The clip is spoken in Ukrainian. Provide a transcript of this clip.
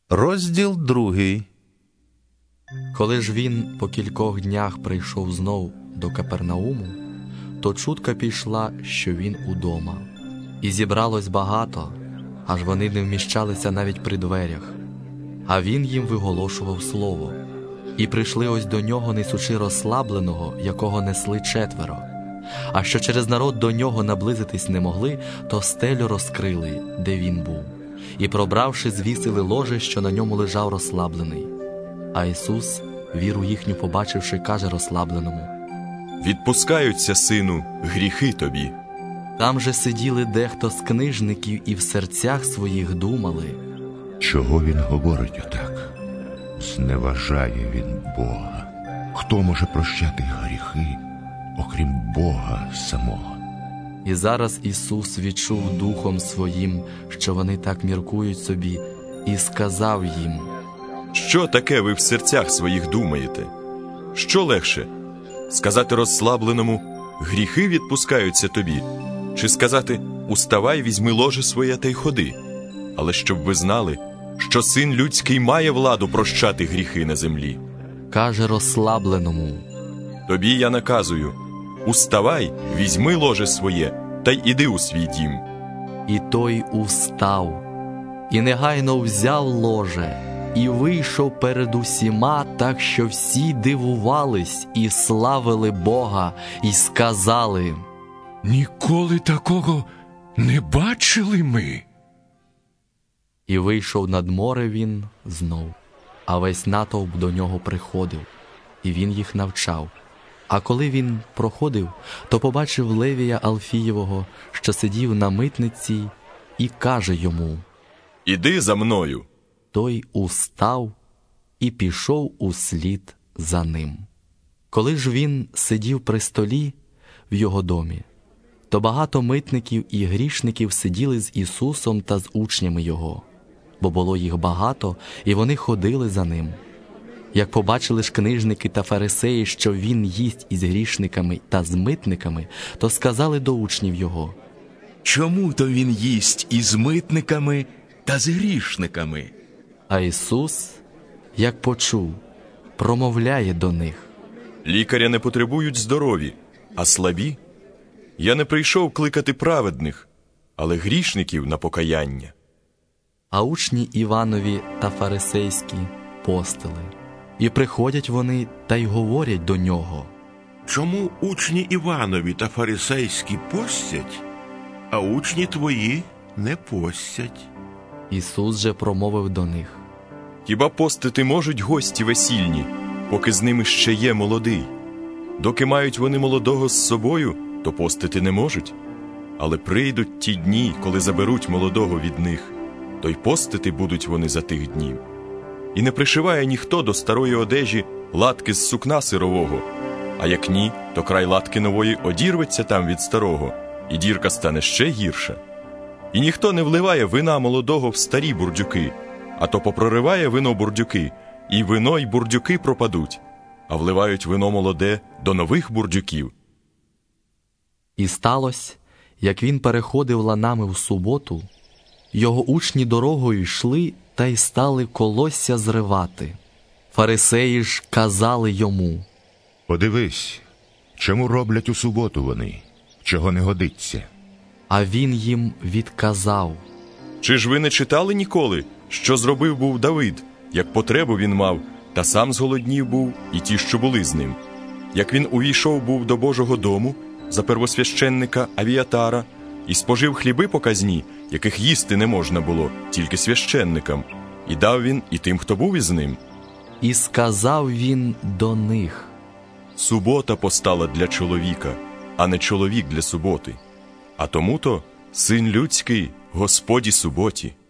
Розділ 2. Коли ж він по кількох днях прийшов знов до Капернауму, то чутка пішла, що він удома. І зібралось багато, аж вони не вміщалися навіть при дверях. А він їм виголошував слово. І прийшли ось до нього, несучи розслабленого, якого несли 4. А що через народ до нього наблизитись не могли, то стелю розкрили, де він був. І, пробравши, звісили ложе, що на ньому лежав розслаблений. А Ісус, віру їхню побачивши, каже розслабленому: «Відпускаються, сину, гріхи тобі». Там же сиділи дехто з книжників і в серцях своїх думали: чого він говорить отак? Зневажає він Бога. Хто може прощати гріхи, окрім Бога самого? І зараз Ісус відчув духом своїм, що вони так міркують собі, і сказав їм: «Що таке ви в серцях своїх думаєте? Що легше? Сказати розслабленому: гріхи відпускаються тобі? Чи сказати: уставай, візьми ложе своє та й ходи? Але щоб ви знали, що Син Людський має владу прощати гріхи на землі». Каже розслабленому: «Тобі я наказую: уставай, візьми ложе своє та й іди у свій дім». І той устав, і негайно взяв ложе, і вийшов перед усіма, так що всі дивувались і славили Бога, і сказали: «Ніколи такого не бачили ми». І вийшов над море він знов, а весь натовп до нього приходив, і він їх навчав. А коли він проходив, то побачив Левія Алфієвого, що сидів на митниці, і каже йому: «Іди за мною». Той устав і пішов услід за ним. Коли ж він сидів при столі в його домі, то багато митників і грішників сиділи з Ісусом та з учнями Його, бо було їх багато, і вони ходили за ним. Як побачили ж книжники та фарисеї, що він їсть із грішниками та з митниками, то сказали до учнів Його: «Чому то він їсть із митниками та з грішниками?» А Ісус, як почув, промовляє до них: «Лікаря не потребують здорові, а слабі. Я не прийшов кликати праведних, але грішників на покаяння». А учні Іванові та фарисейські постили. І приходять вони та й говорять до нього: «Чому учні Іванові та фарисейські постять, а учні твої не постять?» Ісус же промовив до них: «Хіба постити можуть гості весільні, поки з ними ще є молодий? Доки мають вони молодого з собою, то постити не можуть. Але прийдуть ті дні, коли заберуть молодого від них, то й постити будуть вони за тих днів. І не пришиває ніхто до старої одежі латки з сукна сирового, а як ні, то край латки нової одірветься там від старого, і дірка стане ще гірша. І ніхто не вливає вина молодого в старі бурдюки, а то попрориває вино бурдюки, і вино й бурдюки пропадуть, а вливають вино молоде до нових бурдюків». І сталося, як він переходив ланами в суботу, його учні дорогою йшли та й стали колосся зривати. Фарисеї ж казали йому: Подивись, чому роблять у суботу вони, чого не годиться. А він їм відказав: «Чи ж ви не читали ніколи, що зробив був Давид, як потребу він мав, та сам зголоднів був, і ті, що були з ним? Як він увійшов був до Божого дому за первосвященника Авіатара, і спожив хліби показні, яких їсти не можна було, тільки священникам, і дав він і тим, хто був із ним? І сказав він до них: Субота постала для чоловіка, а не чоловік для суботи. А тому-то Син Людський Господі суботі».